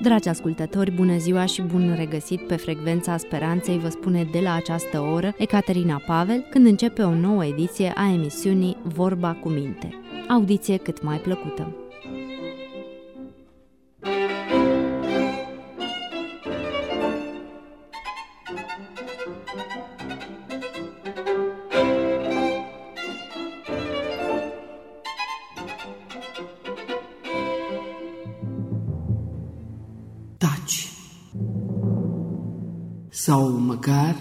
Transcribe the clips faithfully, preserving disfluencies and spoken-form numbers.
Dragi ascultători, bună ziua și bun regăsit pe Frecvența Speranței, vă spune de la această oră Ecaterina Pavel, când începe o nouă ediție a emisiunii Vorba cu Minte. Audiție cât mai plăcută! Taci. Sau măcar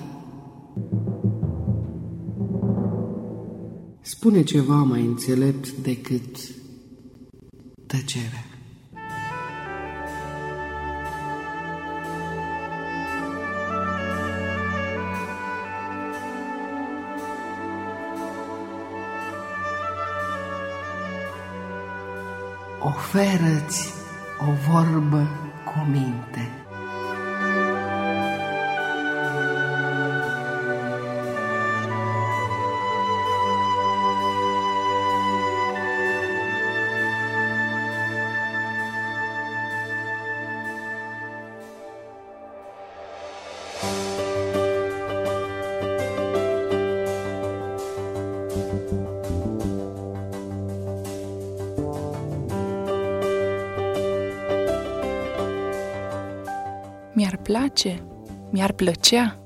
spune ceva mai înțelept decât tăcerea. Oferă-ți o vorbă cu minte. Mi-ar place, mi-ar plăcea.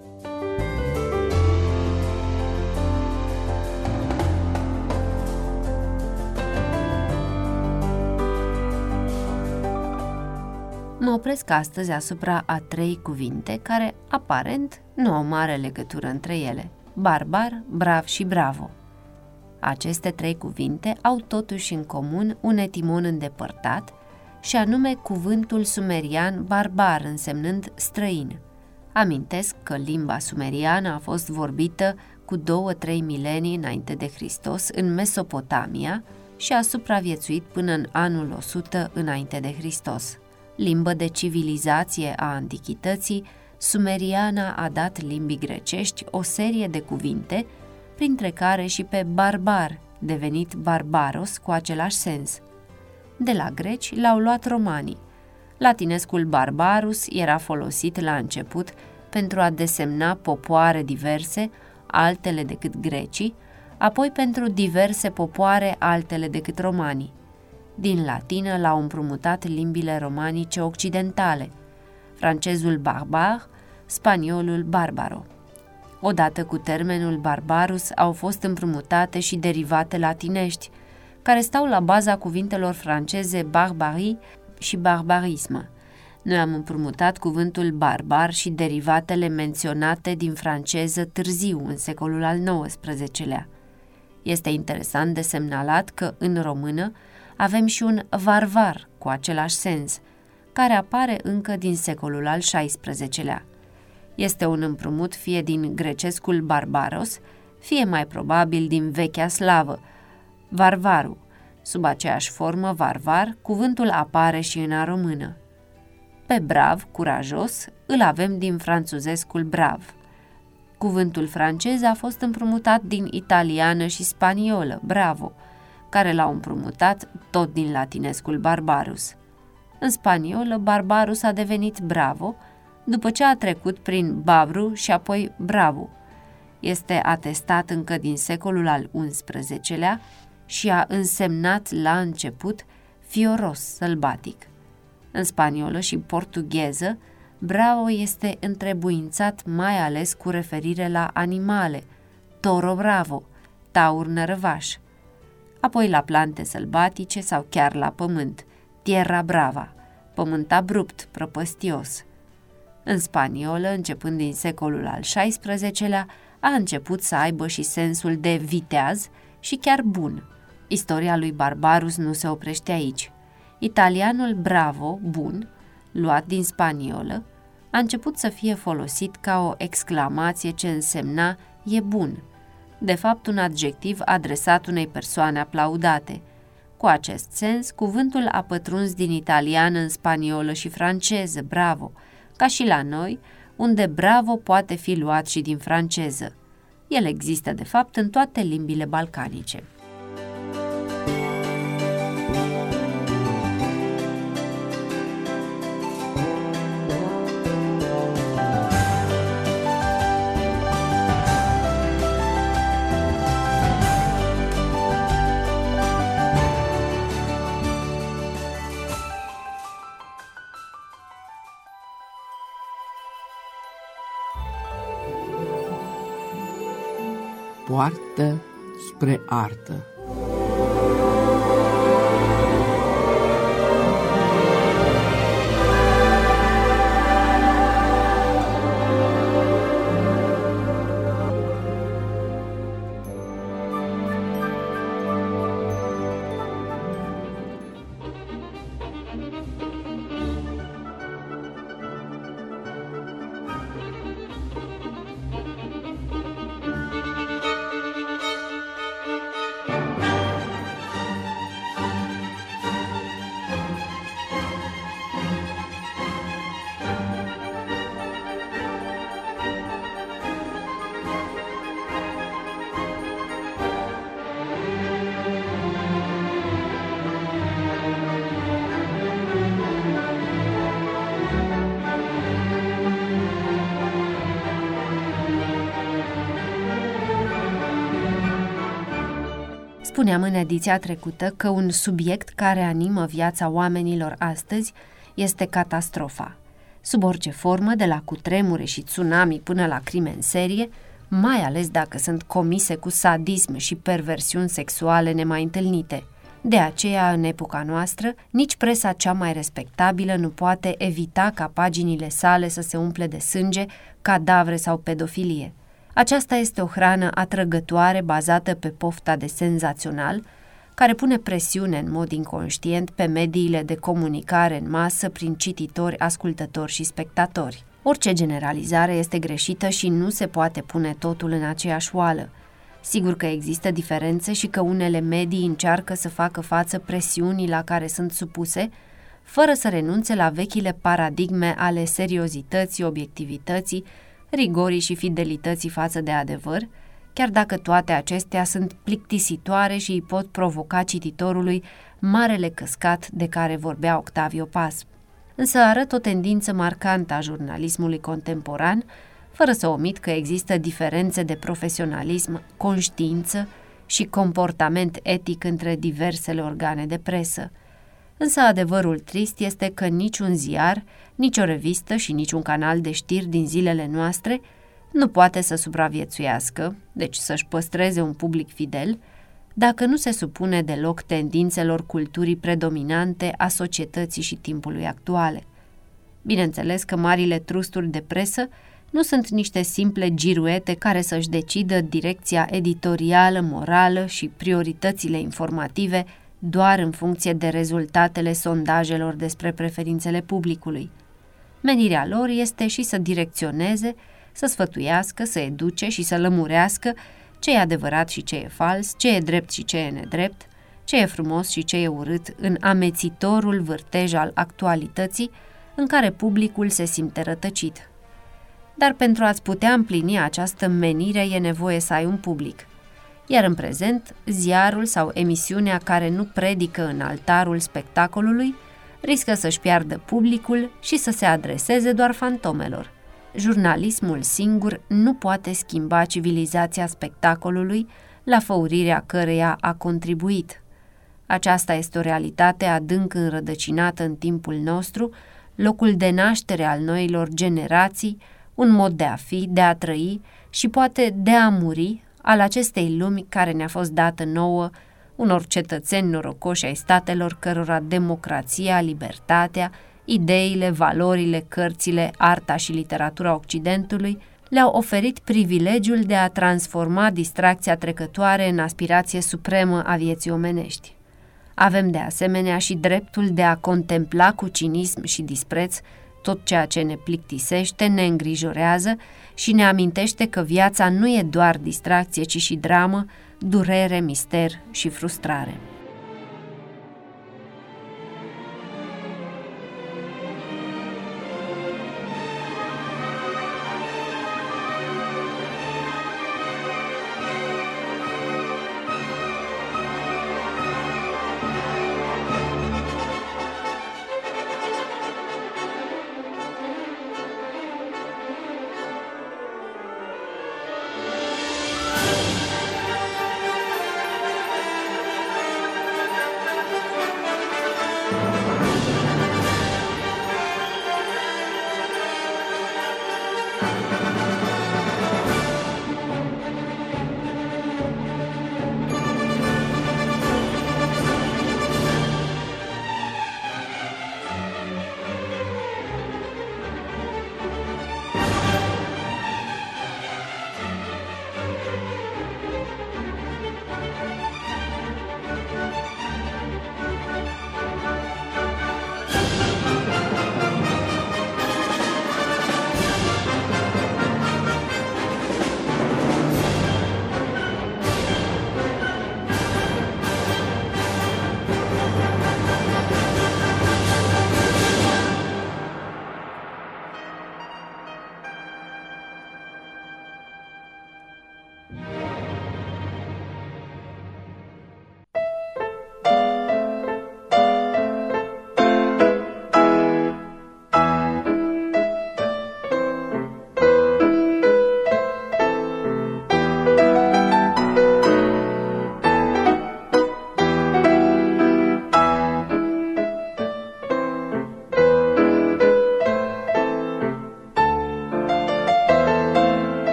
Mă opresc astăzi asupra a trei cuvinte care, aparent, nu au mare legătură între ele: barbar, brav și bravo. Aceste trei cuvinte au totuși în comun un etimon îndepărtat, și anume cuvântul sumerian barbar, însemnând străin. Amintesc că limba sumeriană a fost vorbită cu două-trei milenii înainte de Hristos în Mesopotamia și a supraviețuit până în anul o sută înainte de Hristos. Limbă de civilizație a antichității, sumeriana a dat limbii grecești o serie de cuvinte, printre care și pe barbar, devenit barbaros cu același sens. De la greci l-au luat romanii. Latinescul barbarus era folosit la început pentru a desemna popoare diverse, altele decât grecii, apoi pentru diverse popoare altele decât romanii. Din latină l-au împrumutat limbile romanice occidentale, francezul barbar, spaniolul barbaro. Odată cu termenul barbarus au fost împrumutate și derivate latinești, care stau la baza cuvintelor franceze barbarie și barbarisme. Noi am împrumutat cuvântul barbar și derivatele menționate din franceză târziu, în secolul al nouăsprezecelea. Este interesant de semnalat că în română avem și un varvar cu același sens, care apare încă din secolul al șaisprezecelea. Este un împrumut fie din grecescul barbaros, fie mai probabil din vechea slavă, varvaru. Sub aceeași formă, varvar, cuvântul apare și în a română. Pe brav, curajos, îl avem din franțuzescul brav. Cuvântul francez a fost împrumutat din italiană și spaniolă, bravo, care l-au împrumutat tot din latinescul barbarus. În spaniolă, barbarus a devenit bravo, după ce a trecut prin babru și apoi bravo. Este atestat încă din secolul al unsprezecelea și a însemnat la început fioros, sălbatic. În spaniolă și portugheză, bravo este întrebuințat mai ales cu referire la animale, toro bravo, taur nărăvaș, apoi la plante sălbatice sau chiar la pământ, tierra brava, pământ abrupt, prăpăstios. În spaniolă, începând din secolul al șaisprezecelea, a început să aibă și sensul de viteaz și chiar bun. Istoria lui Barbarus nu se oprește aici. Italianul bravo, bun, luat din spaniolă, a început să fie folosit ca o exclamație ce însemna e bun, de fapt un adjectiv adresat unei persoane aplaudate. Cu acest sens, cuvântul a pătruns din italiană în spaniolă și franceză, bravo, ca și la noi, unde bravo poate fi luat și din franceză. El există, de fapt, în toate limbile balcanice. poartă spre artă. Spuneam în ediția trecută că un subiect care animă viața oamenilor astăzi este catastrofa. Sub orice formă, de la cutremure și tsunami până la crime în serie, mai ales dacă sunt comise cu sadism și perversiuni sexuale nemai întâlnite. De aceea, în epoca noastră, nici presa cea mai respectabilă nu poate evita ca paginile sale să se umple de sânge, cadavre sau pedofilie. Aceasta este o hrană atrăgătoare bazată pe pofta de senzațional, care pune presiune în mod inconștient pe mediile de comunicare în masă prin cititori, ascultători și spectatori. Orice generalizare este greșită și nu se poate pune totul în aceeași oală. Sigur că există diferențe și că unele medii încearcă să facă față presiunii la care sunt supuse, fără să renunțe la vechile paradigme ale seriozității, obiectivității, rigorii și fidelității față de adevăr, chiar dacă toate acestea sunt plictisitoare și îi pot provoca cititorului marele căscat de care vorbea Octavio Paz. Însă arăt o tendință marcantă a jurnalismului contemporan, fără să omit că există diferențe de profesionalism, conștiință și comportament etic între diversele organe de presă. Însă adevărul trist este că niciun ziar, nicio revistă și niciun canal de știri din zilele noastre nu poate să supraviețuiască, deci să-și păstreze un public fidel, dacă nu se supune deloc tendințelor culturii predominante a societății și timpului actuale. Bineînțeles că marile trusturi de presă nu sunt niște simple giruete care să-și decidă direcția editorială, morală și prioritățile informative doar în funcție de rezultatele sondajelor despre preferințele publicului. Menirea lor este și să direcționeze, să sfătuiască, să educe și să lămurească ce e adevărat și ce e fals, ce e drept și ce e nedrept, ce e frumos și ce e urât în amețitorul vârtej al actualității în care publicul se simte rătăcit. Dar pentru a-ți putea împlini această menire e nevoie să ai un public. Iar în prezent, ziarul sau emisiunea care nu predică în altarul spectacolului riscă să-și piardă publicul și să se adreseze doar fantomelor. Jurnalismul singur nu poate schimba civilizația spectacolului, la făurirea căreia a contribuit. Aceasta este o realitate adânc înrădăcinată în timpul nostru, locul de naștere al noilor generații, un mod de a fi, de a trăi și poate de a muri al acestei lumi care ne-a fost dată nouă, unor cetățeni norocoși ai statelor cărora democrația, libertatea, ideile, valorile, cărțile, arta și literatura Occidentului le-au oferit privilegiul de a transforma distracția trecătoare în aspirație supremă a vieții omenești. Avem de asemenea și dreptul de a contempla cu cinism și dispreț tot ceea ce ne plictisește, ne îngrijorează și ne amintește că viața nu e doar distracție, ci și dramă, durere, mister și frustrare.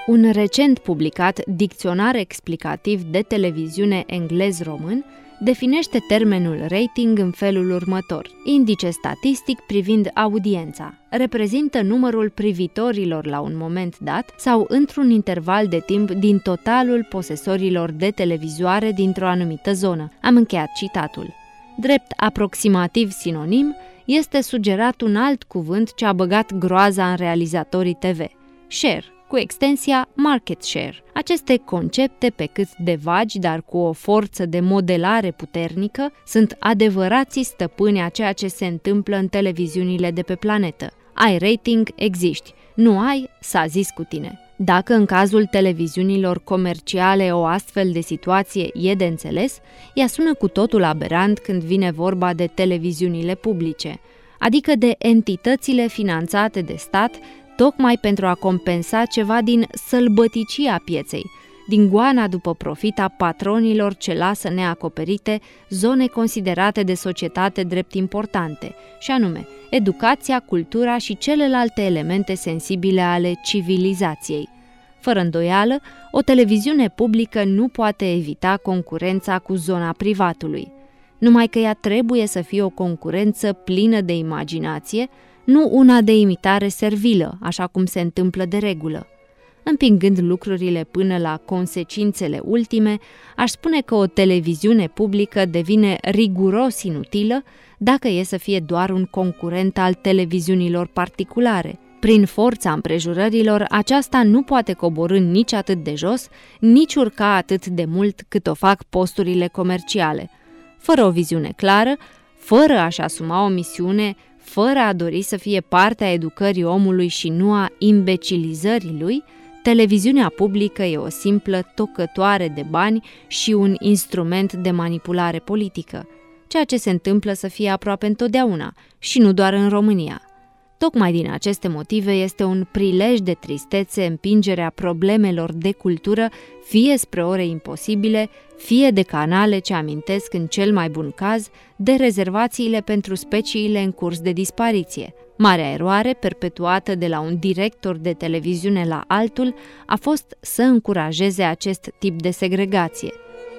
Un recent publicat dicționar explicativ de televiziune englez-român definește termenul rating în felul următor. Indice statistic privind audiența. Reprezintă numărul privitorilor la un moment dat sau într-un interval de timp din totalul posesorilor de televizoare dintr-o anumită zonă. Am încheiat citatul. Drept aproximativ sinonim, este sugerat un alt cuvânt ce a băgat groaza în realizatorii T V. Share, cu extensia market share. Aceste concepte, pe cât de vagi, dar cu o forță de modelare puternică, sunt adevărații stăpâni a ceea ce se întâmplă în televiziunile de pe planetă. Ai rating, existi. Nu ai, s-a zis cu tine. Dacă în cazul televiziunilor comerciale o astfel de situație e de înțeles, ea sună cu totul aberant când vine vorba de televiziunile publice, adică de entitățile finanțate de stat tocmai pentru a compensa ceva din sălbăticia pieței, din goana după profit a patronilor ce lasă neacoperite zone considerate de societate drept importante, și anume educația, cultura și celelalte elemente sensibile ale civilizației. Fără îndoială, o televiziune publică nu poate evita concurența cu zona privatului, numai că ea trebuie să fie o concurență plină de imaginație, nu una de imitare servilă, așa cum se întâmplă de regulă. Împingând lucrurile până la consecințele ultime, aș spune că o televiziune publică devine riguros inutilă dacă e să fie doar un concurent al televiziunilor particulare. Prin forța împrejurărilor, aceasta nu poate coborî nici atât de jos, nici urca atât de mult cât o fac posturile comerciale. Fără o viziune clară, fără a-și asuma o misiune, fără a dori să fie parte a educării omului și nu a imbecilizării lui, televiziunea publică e o simplă tocătoare de bani și un instrument de manipulare politică, ceea ce se întâmplă să fie aproape întotdeauna și nu doar în România. Tocmai din aceste motive este un prilej de tristețe împingerea problemelor de cultură fie spre ore imposibile, fie de canale ce amintesc în cel mai bun caz de rezervațiile pentru speciile în curs de dispariție. Marea eroare, perpetuată de la un director de televiziune la altul, a fost să încurajeze acest tip de segregație.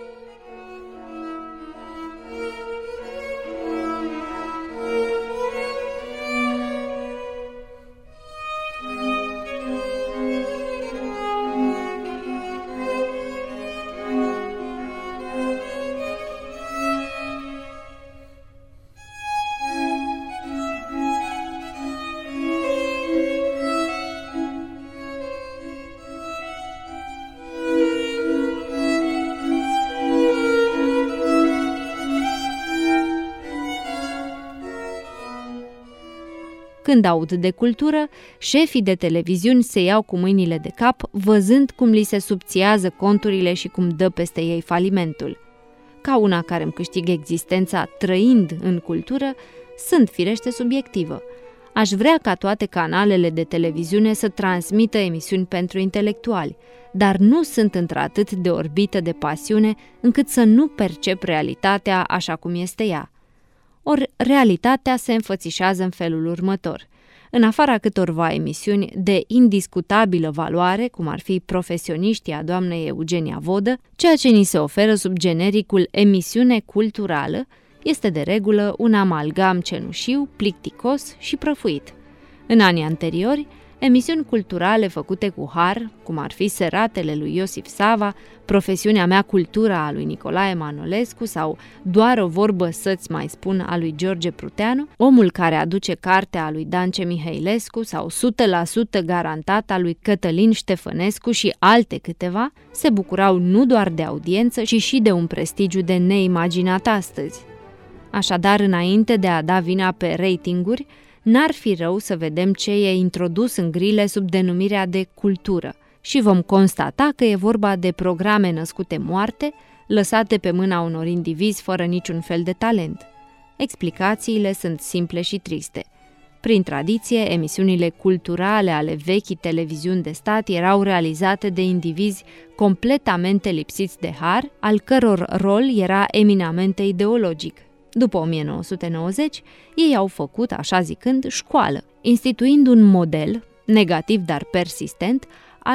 Când aud de cultură, șefii de televiziuni se iau cu mâinile de cap, văzând cum li se subțiază conturile și cum dă peste ei falimentul. Ca una care îmi câștigă existența trăind în cultură, sunt firește subiectivă. Aș vrea ca toate canalele de televiziune să transmită emisiuni pentru intelectuali, dar nu sunt într-atât de orbită de pasiune încât să nu percep realitatea așa cum este ea. Ori realitatea se înfățișează în felul următor. În afara câtorva emisiuni de indiscutabilă valoare, cum ar fi Profesioniștii a doamnei Eugenia Vodă, ceea ce ni se oferă sub genericul emisiune culturală este de regulă un amalgam cenușiu, plicticos și prăfuit. În anii anteriori, emisiuni culturale făcute cu har, cum ar fi Seratele lui Iosif Sava, Profesiunea mea cultura a lui Nicolae Manolescu sau Doar o vorbă să-ți mai spun a lui George Pruteanu, Omul care aduce cartea a lui Dance Mihailescu sau o sută la sută garantat a lui Cătălin Ștefănescu și alte câteva, se bucurau nu doar de audiență, ci și de un prestigiu de neimaginat astăzi. Așadar, înainte de a da vina pe ratinguri, n-ar fi rău să vedem ce e introdus în grile sub denumirea de cultură și vom constata că e vorba de programe născute moarte, lăsate pe mâna unor indivizi fără niciun fel de talent. Explicațiile sunt simple și triste. Prin tradiție, emisiunile culturale ale vechii televiziuni de stat erau realizate de indivizi completamente lipsiți de har, al căror rol era eminamente ideologic. După o mie nouă sute nouăzeci, ei au făcut, așa zicând, școală, instituind un model, negativ dar persistent, al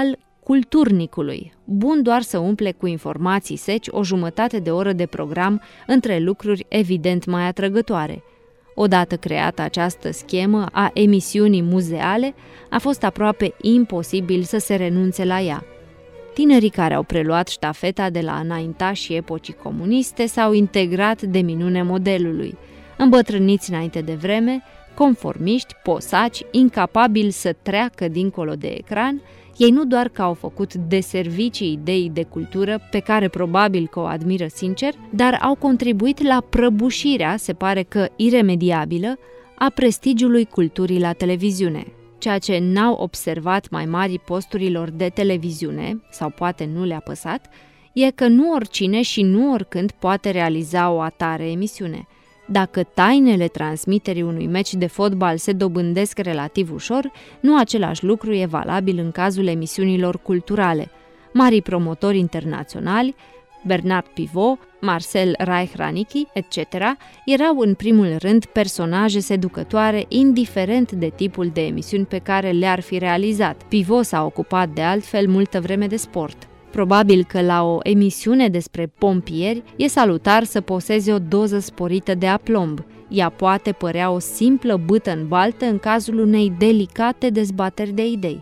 culturnicului, bun doar să umple cu informații seci o jumătate de oră de program între lucruri evident mai atrăgătoare. Odată creată această schemă a emisiunii muzeale, a fost aproape imposibil să se renunțe la ea. Tinerii care au preluat ștafeta de la înaintașii epocii comuniste s-au integrat de minune modelului, îmbătrâniți înainte de vreme, conformiști, posaci, incapabili să treacă dincolo de ecran, ei nu doar că au făcut deservicii ideii de cultură, pe care probabil că o admiră sincer, dar au contribuit la prăbușirea, se pare că iremediabilă, a prestigiului culturii la televiziune. Ceea ce n-au observat mai mari posturilor de televiziune, sau poate nu le-a păsat, e că nu oricine și nu oricând poate realiza o atare emisiune. Dacă tainele transmiterii unui meci de fotbal se dobândesc relativ ușor, nu același lucru e valabil în cazul emisiunilor culturale. Marii promotori internaționali, Bernard Pivot, Marcel Reich-Ranicky, et cetera, erau în primul rând personaje seducătoare, indiferent de tipul de emisiuni pe care le-ar fi realizat. Pivot s-a ocupat de altfel multă vreme de sport. Probabil că la o emisiune despre pompieri e salutar să poseze o doză sporită de aplomb. Ea poate părea o simplă bâtă în baltă în cazul unei delicate dezbateri de idei.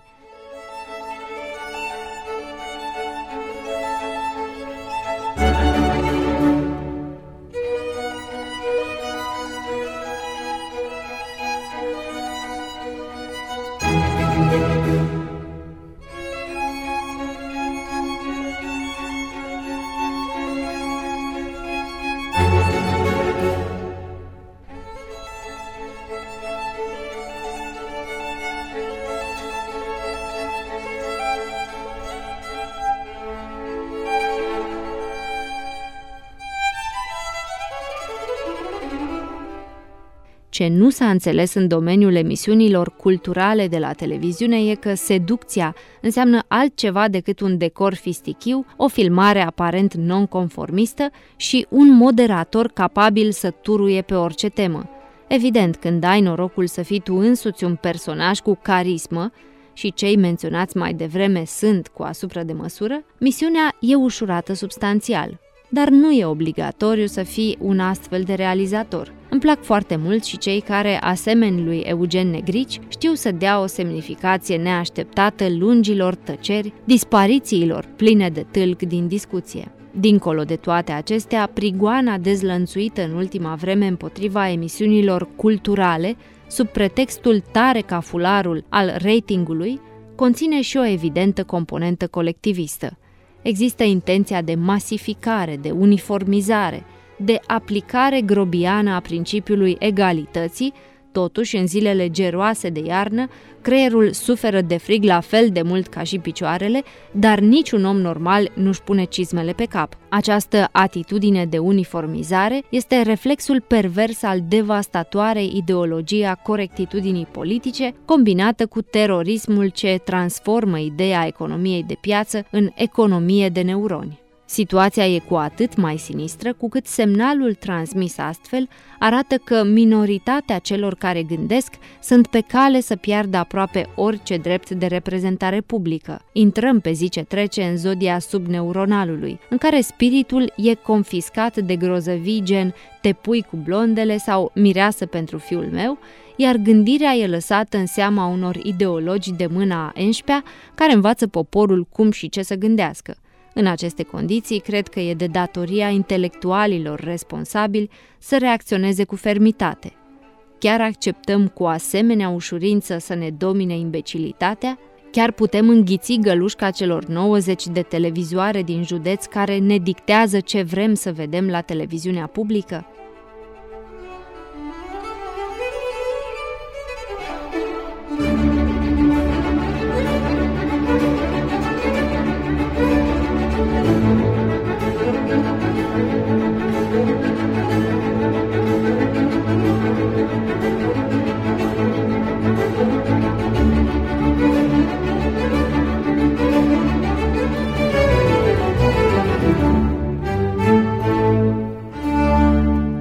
Ce nu s-a înțeles în domeniul emisiunilor culturale de la televiziune e că seducția înseamnă altceva decât un decor fistichiu, o filmare aparent non-conformistă și un moderator capabil să turuie pe orice temă. Evident, când ai norocul să fii tu însuți un personaj cu carismă, și cei menționați mai devreme sunt cu asupra de măsură, misiunea e ușurată substanțial. Dar nu e obligatoriu să fii un astfel de realizator. Îmi plac foarte mult și cei care, asemeni lui Eugen Negrici, știu să dea o semnificație neașteptată lungilor tăceri, disparițiilor pline de tâlc din discuție. Dincolo de toate acestea, prigoana dezlănțuită în ultima vreme împotriva emisiunilor culturale, sub pretextul tare ca fularul al ratingului, conține și o evidentă componentă colectivistă. Există intenția de masificare, de uniformizare, de aplicare grobiană a principiului egalității. Totuși, în zilele geroase de iarnă, creierul suferă de frig la fel de mult ca și picioarele, dar niciun om normal nu-și pune cizmele pe cap. Această atitudine de uniformizare este reflexul pervers al devastatoarei ideologii a corectitudinii politice, combinată cu terorismul ce transformă ideea economiei de piață în economie de neuroni. Situația e cu atât mai sinistră cu cât semnalul transmis astfel arată că minoritatea celor care gândesc sunt pe cale să piardă aproape orice drept de reprezentare publică. Intrăm pe zi ce trece în zodia subneuronalului, în care spiritul e confiscat de grozăvii gen te pui cu blondele sau mireasă pentru fiul meu, iar gândirea e lăsată în seama unor ideologi de mâna a enșpea care învață poporul cum și ce să gândească. În aceste condiții, cred că e de datoria intelectualilor responsabili să reacționeze cu fermitate. Chiar acceptăm cu asemenea ușurință să ne domine imbecilitatea? Chiar putem înghiți gălușca celor nouăzeci de televizoare din județ care ne dictează ce vrem să vedem la televiziunea publică?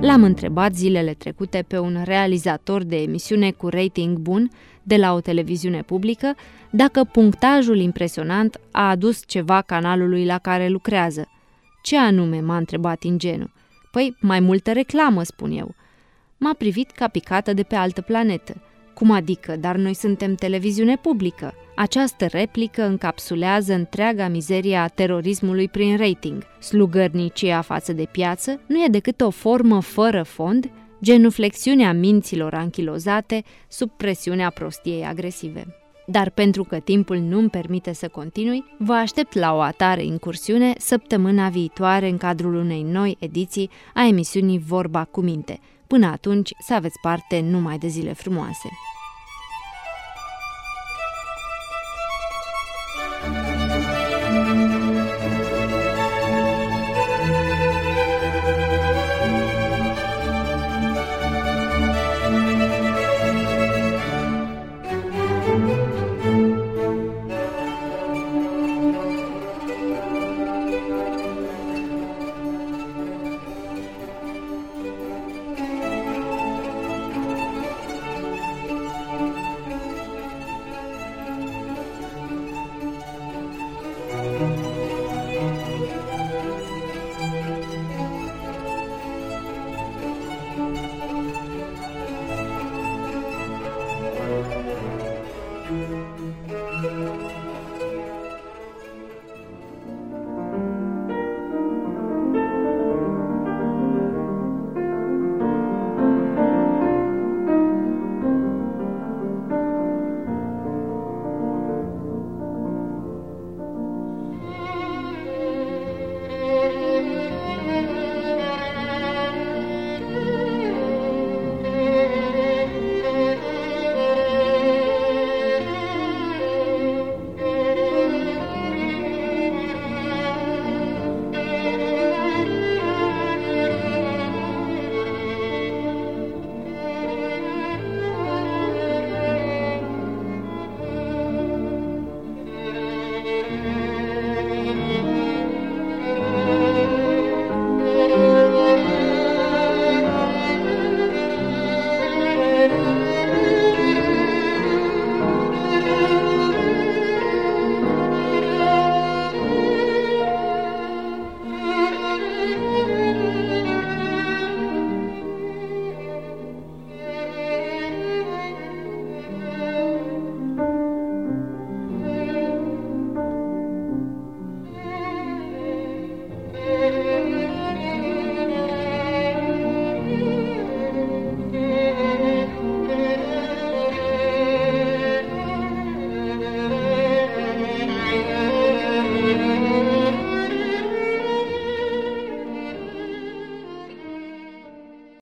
L-am întrebat zilele trecute pe un realizator de emisiune cu rating bun de la o televiziune publică dacă punctajul impresionant a adus ceva canalului la care lucrează. Ce anume, m-a întrebat ingenu. Păi, mai multă reclamă, spun eu. M-a privit ca picată de pe altă planetă. Cum adică, dar noi suntem televiziune publică? Această replică încapsulează întreaga mizerie a terorismului prin rating. Slugărnicia față de piață nu e decât o formă fără fond, genuflexiunea minților anchilozate sub presiunea prostiei agresive. Dar pentru că timpul nu-mi permite să continui, vă aștept la o atare incursiune săptămâna viitoare în cadrul unei noi ediții a emisiunii Vorba cu Minte. Până atunci, să aveți parte numai de zile frumoase!